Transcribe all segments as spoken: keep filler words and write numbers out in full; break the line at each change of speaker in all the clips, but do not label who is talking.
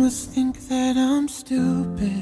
must think that I'm stupid.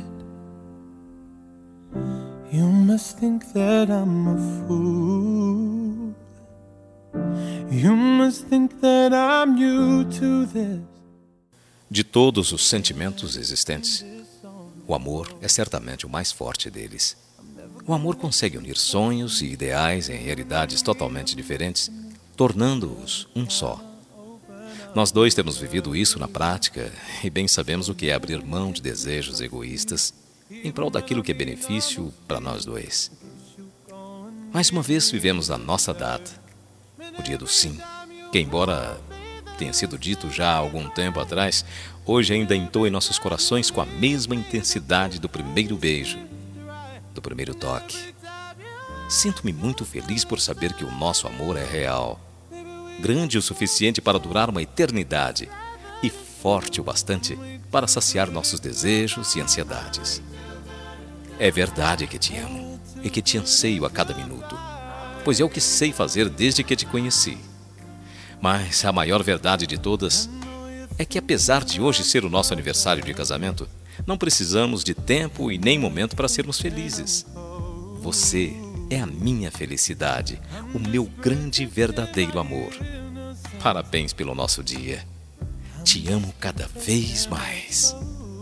You must think that I'm a fool. You must think that I'm new to this.
De todos os sentimentos existentes, o amor é certamente o mais forte deles. O amor consegue unir sonhos e ideais em realidades totalmente diferentes, tornando-os um só. Nós dois temos vivido isso na prática e bem sabemos o que é abrir mão de desejos egoístas em prol daquilo que é benefício para nós dois. Mais uma vez vivemos a nossa data, o dia do sim, que embora tenha sido dito já há algum tempo atrás, hoje ainda entoa em nossos corações com a mesma intensidade do primeiro beijo, do primeiro toque. Sinto-me muito feliz por saber que o nosso amor é real, grande o suficiente para durar uma eternidade e forte o bastante para saciar nossos desejos e ansiedades. É verdade que te amo e que te anseio a cada minuto, pois é o que sei fazer desde que te conheci. Mas a maior verdade de todas é que, apesar de hoje ser o nosso aniversário de casamento, não precisamos de tempo e nem momento para sermos felizes. Você é a minha felicidade, o meu grande e verdadeiro amor. Parabéns pelo nosso dia. Te amo cada vez mais.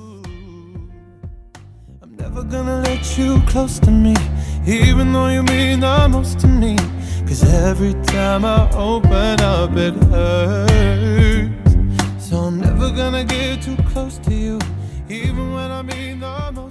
I'm never gonna let you close to me, even though you mean the most to me. Cause every time I open up it hurts. So I'm never gonna get too close to you, even when I mean the most.